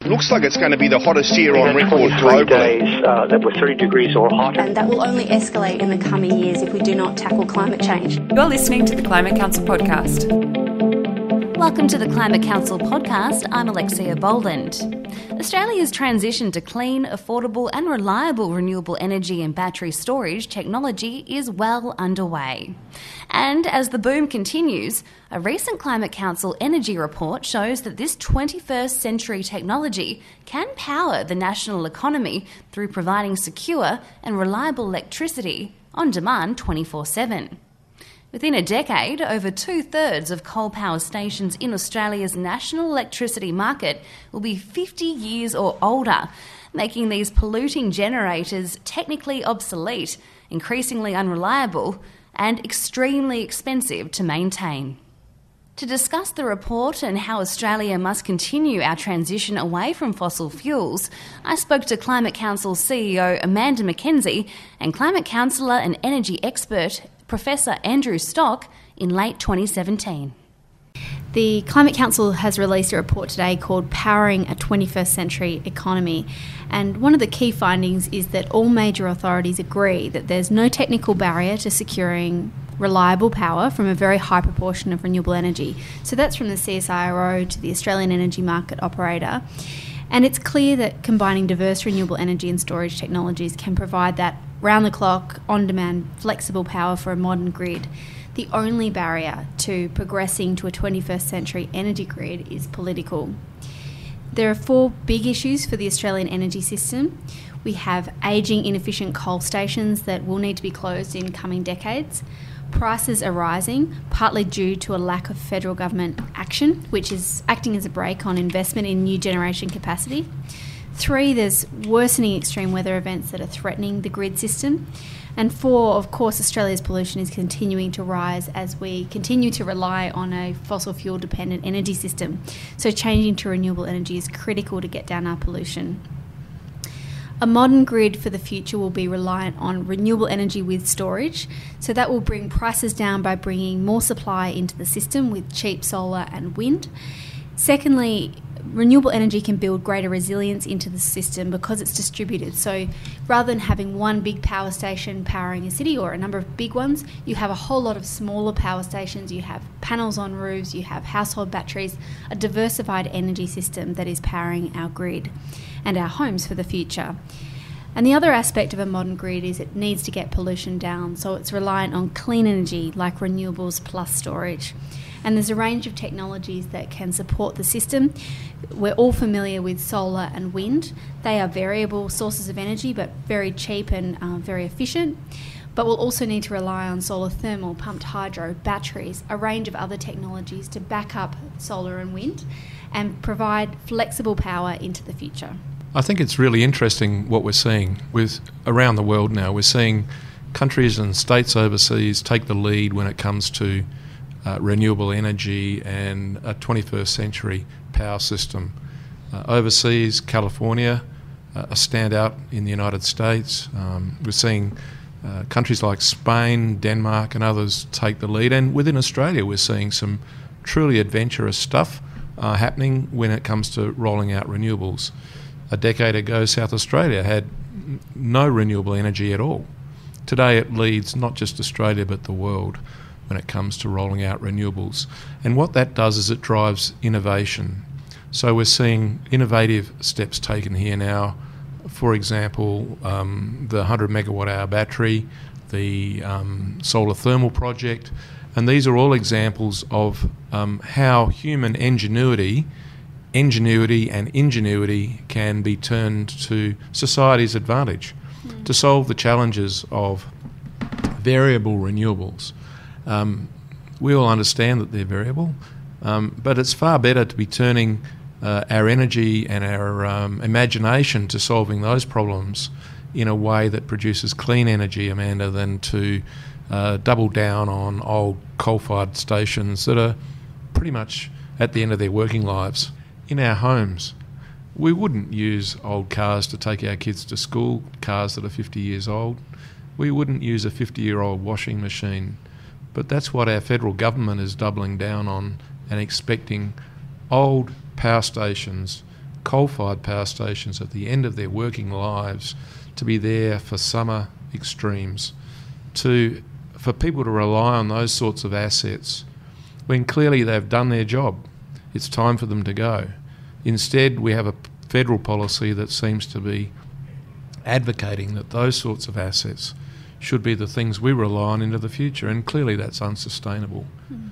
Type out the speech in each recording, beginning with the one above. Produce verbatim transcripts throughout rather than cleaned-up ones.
Looks like it's going to be the hottest year on record twenty-three globally. days uh, that were thirty degrees or hotter. And that will only escalate in the coming years if we do not tackle climate change. You're listening to the Climate Council podcast. Welcome to the Climate Council podcast. I'm Alexia Boland. Australia's transition to clean, affordable and reliable renewable energy and battery storage technology is well underway. And as the boom continues, a recent Climate Council energy report shows that this twenty-first century technology can power the national economy through providing secure and reliable electricity on demand twenty-four seven. Within a decade, over two-thirds of coal power stations in Australia's national electricity market will be fifty years or older, making these polluting generators technically obsolete, increasingly unreliable, and extremely expensive to maintain. To discuss the report and how Australia must continue our transition away from fossil fuels, I spoke to Climate Council C E O Amanda Mackenzie and Climate Counsellor and energy expert Professor Andrew Stock in late twenty seventeen. The Climate Council has released a report today called Powering a twenty-first Century Economy, and one of the key findings is that all major authorities agree that there's no technical barrier to securing reliable power from a very high proportion of renewable energy. So that's from the C S I R O to the Australian Energy Market Operator. And it's clear that combining diverse renewable energy and storage technologies can provide that round-the-clock, on-demand, flexible power for a modern grid. The only barrier to progressing to a twenty-first century energy grid is political. There are four big issues for the Australian energy system. We have ageing, inefficient coal stations that will need to be closed in coming decades. Prices are rising, partly due to a lack of federal government action, which is acting as a brake on investment in new generation capacity. Three, there's worsening extreme weather events that are threatening the grid system. And four, of course, Australia's pollution is continuing to rise as we continue to rely on a fossil fuel dependent energy system. So changing to renewable energy is critical to get down our pollution. A modern grid for the future will be reliant on renewable energy with storage, so that will bring prices down by bringing more supply into the system with cheap solar and wind. Secondly, renewable energy can build greater resilience into the system because it's distributed. So rather than having one big power station powering a city or a number of big ones, you have a whole lot of smaller power stations, you have panels on roofs, you have household batteries, a diversified energy system that is powering our grid and our homes for the future. And the other aspect of a modern grid is it needs to get pollution down, so it's reliant on clean energy like renewables plus storage. And there's a range of technologies that can support the system. We're all familiar with solar and wind. They are variable sources of energy, but very cheap and uh, very efficient. But we'll also need to rely on solar thermal, pumped hydro, batteries, a range of other technologies to back up solar and wind and provide flexible power into the future. I think it's really interesting what we're seeing with around the world now. We're seeing countries and states overseas take the lead when it comes to uh, renewable energy and a twenty-first century power system. Uh, overseas, California, uh, a standout in the United States. Um, we're seeing uh, countries like Spain, Denmark and others take the lead. And within Australia, we're seeing some truly adventurous stuff uh, happening when it comes to rolling out renewables. A decade ago, South Australia had no renewable energy at all. Today it leads not just Australia but the world when it comes to rolling out renewables. And what that does is it drives innovation. So we're seeing innovative steps taken here now. For example, um, the one hundred megawatt hour battery, the um, solar thermal project, and these are all examples of um, how human ingenuity Ingenuity and ingenuity can be turned to society's advantage mm. to solve the challenges of variable renewables. Um, we all understand that they're variable, um, but it's far better to be turning uh, our energy and our um, imagination to solving those problems in a way that produces clean energy, Amanda, than to uh, double down on old coal-fired stations that are pretty much at the end of their working lives. In our homes, we wouldn't use old cars to take our kids to school, cars that are fifty years old. We wouldn't use a fifty-year-old washing machine. But that's what our federal government is doubling down on and expecting old power stations, coal-fired power stations at the end of their working lives to be there for summer extremes, to for people to rely on those sorts of assets when clearly they've done their job. It's time for them to go. Instead, we have a federal policy that seems to be advocating that those sorts of assets should be the things we rely on into the future, and clearly that's unsustainable. Mm.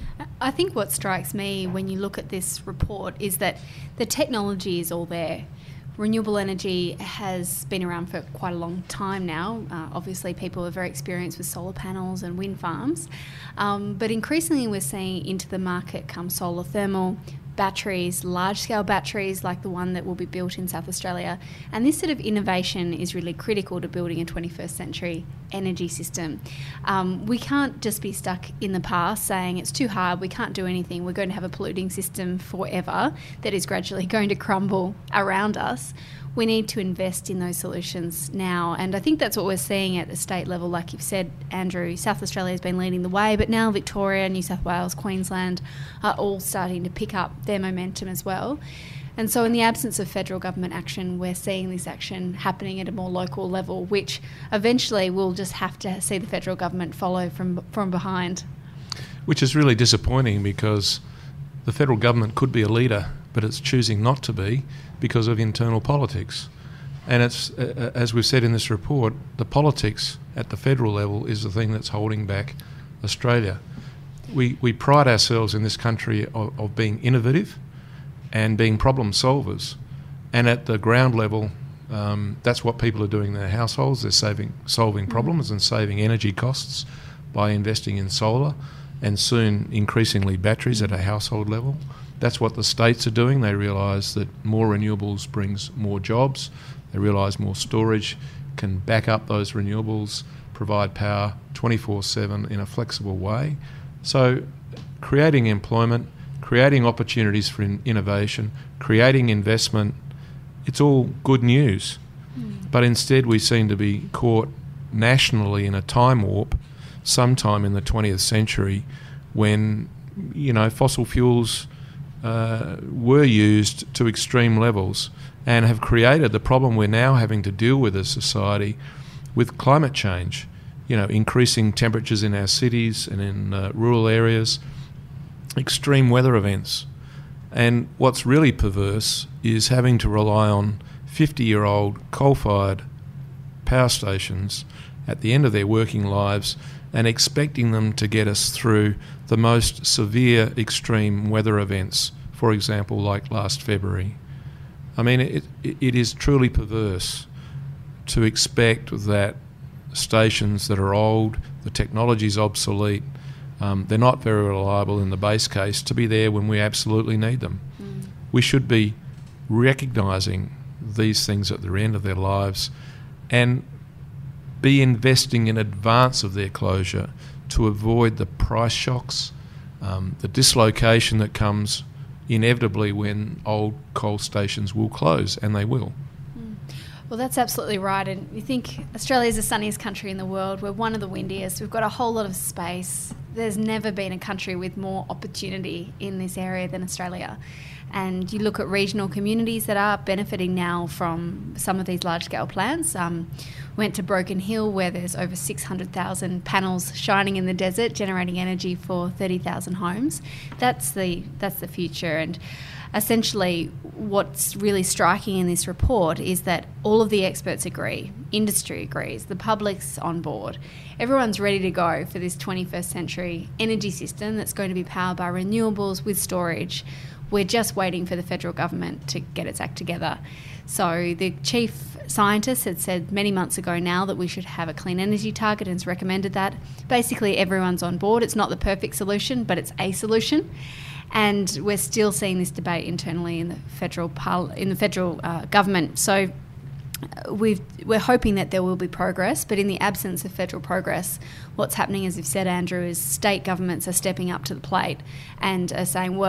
I think what strikes me when you look at this report is that the technology is all there. Renewable energy has been around for quite a long time now. Uh, obviously, people are very experienced with solar panels and wind farms. Um, but increasingly, we're seeing into the market come solar thermal, batteries, large-scale batteries like the one that will be built in South Australia. And this sort of innovation is really critical to building a twenty-first century energy system. Um, we can't just be stuck in the past saying it's too hard, we can't do anything, we're going to have a polluting system forever that is gradually going to crumble around us. We need to invest in those solutions now, and I think that's what we're seeing at the state level. Like you've said, Andrew, South Australia has been leading the way, but now Victoria, New South Wales, Queensland are all starting to pick up their momentum as well. And so in the absence of federal government action, we're seeing this action happening at a more local level, which eventually we'll just have to see the federal government follow from from behind. Which is really disappointing, because the federal government could be a leader, but it's choosing not to be because of internal politics. And it's, uh, as we've said in this report, the politics at the federal level is the thing that's holding back Australia. We, we pride ourselves in this country of, of being innovative and being problem solvers. And at the ground level, um, that's what people are doing in their households. They're saving, solving problems mm-hmm. and saving energy costs by investing in solar and soon increasingly batteries at a household level. That's what the states are doing. They realise that more renewables brings more jobs. They realise more storage can back up those renewables, provide power twenty-four seven in a flexible way. So creating employment, creating opportunities for in- innovation, creating investment, it's all good news. Mm. But instead we seem to be caught nationally in a time warp sometime in the twentieth century when, you know, fossil fuels uh, were used to extreme levels and have created the problem we're now having to deal with as society with climate change. You know, increasing temperatures in our cities and in uh, rural areas, extreme weather events. And what's really perverse is having to rely on fifty-year-old coal-fired power stations at the end of their working lives and expecting them to get us through the most severe extreme weather events, for example, like last February. I mean, it, it is truly perverse to expect that stations that are old, the technology's obsolete, um, they're not very reliable in the base case, to be there when we absolutely need them. Mm. We should be recognising these things at the end of their lives and be investing in advance of their closure to avoid the price shocks, um, the dislocation that comes inevitably when old coal stations will close, and they will. Well, that's absolutely right. And you think Australia is the sunniest country in the world. We're one of the windiest. We've got a whole lot of space. There's never been a country with more opportunity in this area than Australia. And you look at regional communities that are benefiting now from some of these large-scale plants. Um, went to Broken Hill, where there's over six hundred thousand panels shining in the desert, generating energy for thirty thousand homes. That's the that's the future. And essentially, what's really striking in this report is that all of the experts agree, industry agrees, the public's on board. Everyone's ready to go for this twenty-first century energy system that's going to be powered by renewables with storage. We're just waiting for the federal government to get its act together. So the chief scientist had said many months ago now that we should have a clean energy target and has recommended that. Basically, everyone's on board. It's not the perfect solution, but it's a solution. And we're still seeing this debate internally in the federal parl- in the federal uh, government. So we've, we're hoping that there will be progress, but in the absence of federal progress, what's happening, as you've said, Andrew, is state governments are stepping up to the plate and are saying, well,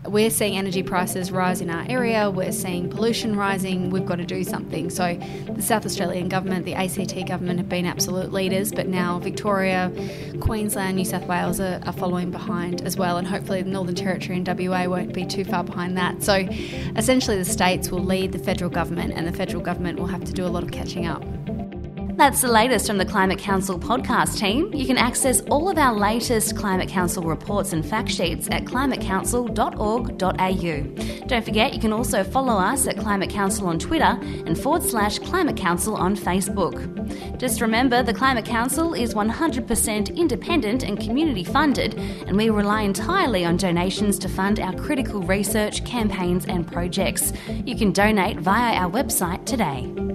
we're seeing energy prices rise in our area, we're seeing pollution rising, we've got to do something. So the South Australian government, the A C T government have been absolute leaders, but now Victoria, Queensland, New South Wales are, are following behind as well, and hopefully the Northern Territory and W A won't be too far behind that. So essentially the states will lead the federal government, and the federal government will have to do a lot of catching up. That's the latest from the Climate Council podcast team. You can access all of our latest Climate Council reports and fact sheets at climate council dot org dot a u. Don't forget, you can also follow us at Climate Council on Twitter and forward slash Climate Council on Facebook. Just remember, the Climate Council is one hundred percent independent and community funded, and we rely entirely on donations to fund our critical research, campaigns and projects. You can donate via our website today.